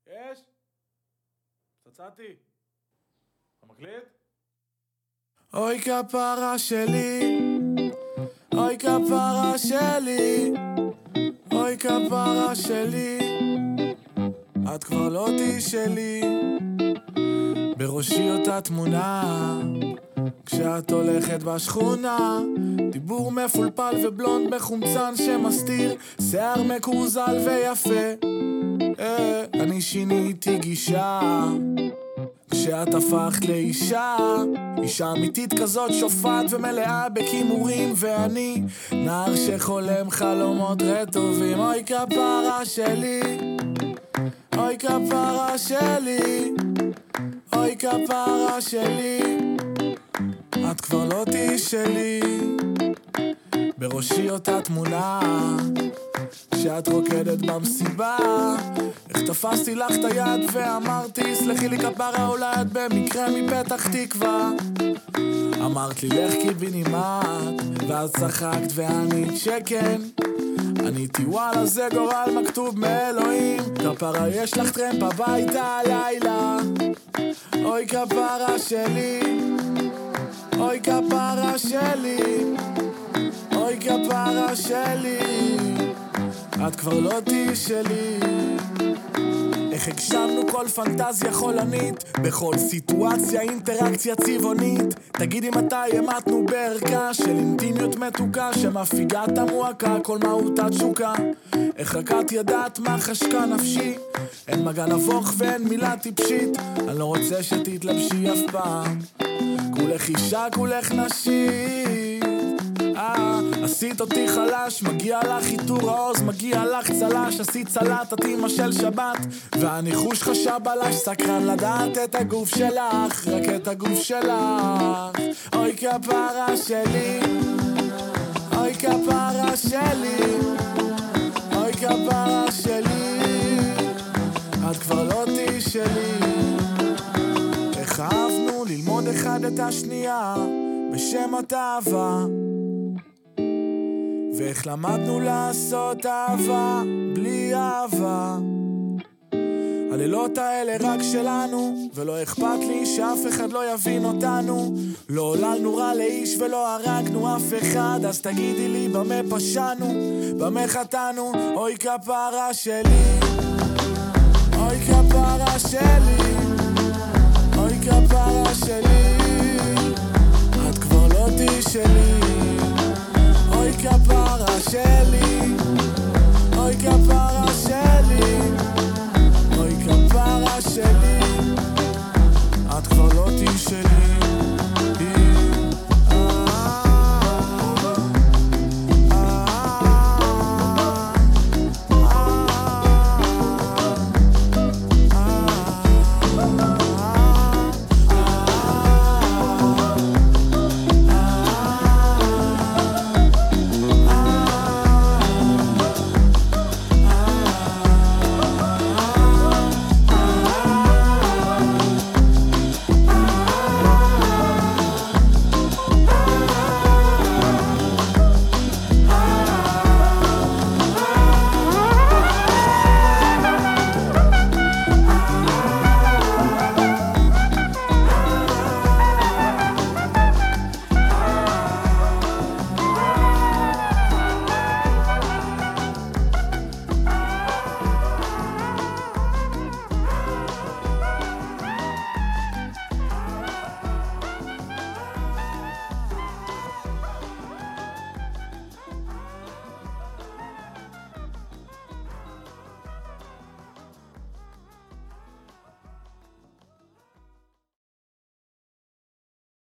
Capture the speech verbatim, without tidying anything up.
יש? פצצתי. אתה מקליט? אוי כפרה שלי, אוי כפרה שלי, אוי כפרה שלי, את כבר לא תהי שלי. בראשי אותה תמונה כשאת הולכת בשכונה, דיבור מפולפל ובלונד בחומצן שמסתיר שיער מקורזל ויפה. אה, אני שיניתי גישה כשאת הפכת לאישה, אישה אמיתית כזאת שופעת ומלאה בכימורים, ואני נער שחולם חלומות רטובים. אוי כפרה שלי, אוי כפרה שלי, אוי כפרה שלי, את כבר לא תהי שלי. בראשי אותה תמונה כשאת רוקדת במסיבה, איך תפסתי לך את היד ואמרתי סלחי לי כפרה, אולי את במקרה מפתח תקווה. אמרת לי לך קיבינימט ואז צחקת וענית שכן. עניתי וואלה זה גורל מכתוב מאלוהים, כפרה יש לך טרמפ הביתה הלילה. אוי כפרה שלי, אוי כפרה שלי, אוי כפרה שלי, את כבר לא תהי שלי. איך הגשמנו כל פנטזיה חולנית, בכל סיטואציה אינטראקציה צבעונית. תגידי מתי המתנו בערכה של אינטימיות מתוקה שמפיגה את המועקה, כל מהותה תשוקה. איך רק את ידעת מה חשקה נפשי, אין מגע נבוך ואין מילה טיפשית. אני לא רוצה שתתלבשי אף פעם, כולך אישה כולך נשית. אה, עשית אותי חלש, מגיע לך חיתור העוז, מגיע לך צלש. עשית צלט, את אמא של שבת, והניחוש חשב עלש, סקרן לדעת את הגוף שלך, רק את הגוף שלך. אוי כפרה שלי, אוי כפרה שלי, אוי כפרה שלי, את כבר לא תהי שלי. איך אהבנו ללמוד אחד את השנייה בשם התאווה, ואיך למדנו לעשות אהבה בלי אהבה. הלילות האלה רק שלנו, ולא אכפת לי שאף אחד לא יבין אותנו. לא עוללנו רע לאיש ולא הרגנו אף אחד, אז תגידי לי במה פשענו, במה חטאנו. אוי כפרה שלי, אוי כפרה שלי, אוי כפרה שלי, את כבר לא תהי שלי. אוי כפרה שלי, אוי כפרה